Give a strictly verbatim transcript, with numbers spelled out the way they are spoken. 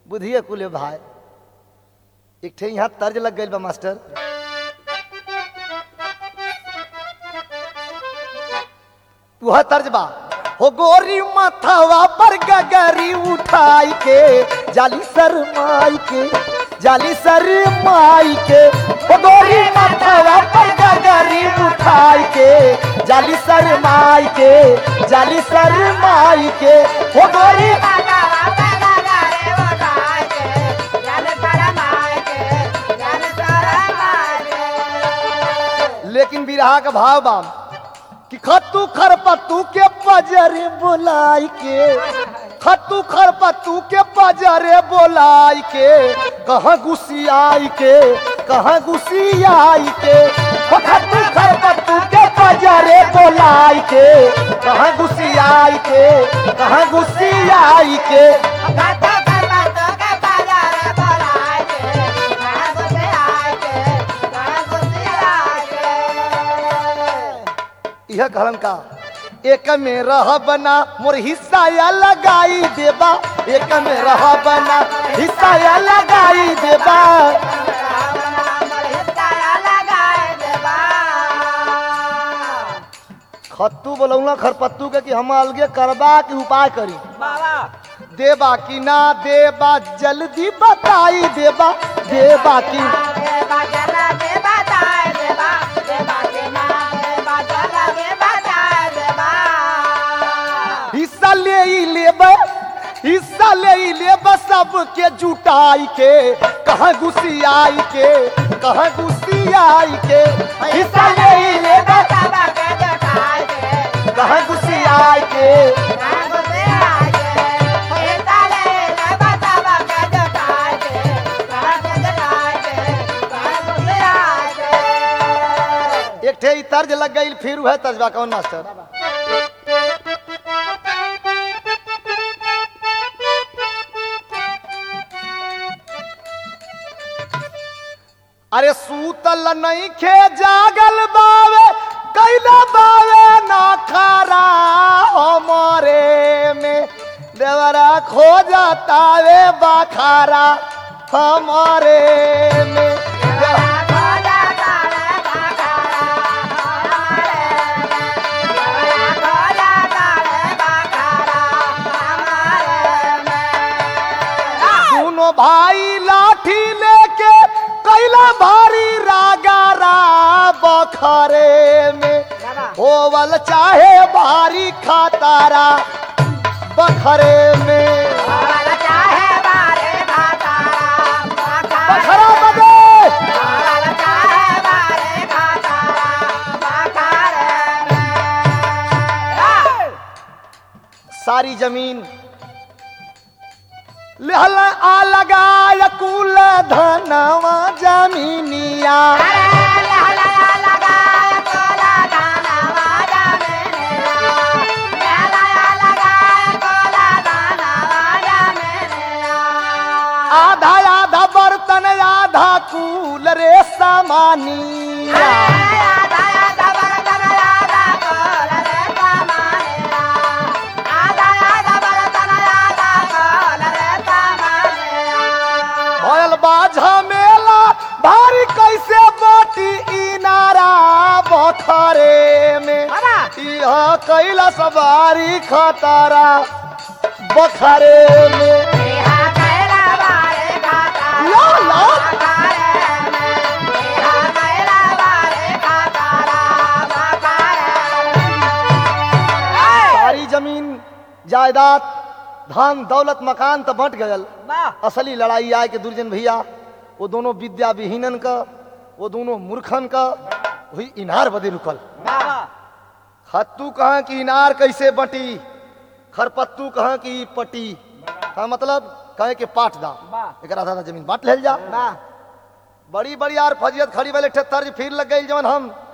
बुधिए कुले भाई एक ठे यहाँ तर्ज लग गई बा मास्टर। वह तर्ज बा हो गोरी माथावा पर गगरी उठाई के जाली शरमाई के जाली शरमाई के हो गोरी माथावा पर गगरी उठाई के जाली शरमाई के जाली शरमाई के हो गोरी लेकिन बिरहा का भाव बाम कि खत्तू खरपत्तू के पजरे बोलाई के खत्तू खरपत्तू के पजरे बोलाई के कहाँ घुसी आई के कहाँ घुसी आई के खत्तू खरपत्तू के पजरे बोलाई के कहाँ घुसी आई के कहाँ घुसी आई के यह कहलन का एक में रह बना मोर हिस्सा या लगाई देबा एक में रह बना हिस्सा या लगाई देबा खत्तू बोलौला खरपत्तू के कि हम अलगे करबा के उपाय करी देबा कि ना देबा जल्दी बताई देबा देबा कि हिस्सा ले ही लेब हिस्सा ले ही लेब सबके जुटाई के कहाँ घुसी आई के कहाँ घुसी आई के हिस्सा ले ही लेब कहाँ घुसी आई के एक ठे तर्ज लग गई फिर वह तर्जबा कौन मास्टर। अरे सूतल नहीं खे जागल बावे कैला बावे ना खारा हमारे में देवरा खो जाता वे बाखारा हमारे में दोनों भाई लाठी लेके कैला भारी रागारा बखरे में होवल चाहे भारी खातारा बखरे में बखरा बदे सारी जमीन लहल आ लगा कुल धनवा जमीनिया आधा आधा बर्तन आधा कूल रे सामानिया बाझा मेला भारी कैसे बाटी इनारा बखरे में यह कैला सवारी खतारा बखरे में ला ला सारी जमीन जायदाद धन दौलत मकान तो बंट गयल असली लड़ाई आए के दुर्जन भैया वो दोनों विद्या विहीनन का वो दोनों मूर्खन का वही इनार बदे रुकल। खत्तू कहा कि इनार कैसे बटी खरपत्तू कहा कि पटी का मतलब कहे के पाट दा एक आधा जमीन बांट ले जा बड़ी बड़ी यार फजियत खड़ी वाले तर्ज फिर लग गई जवन हम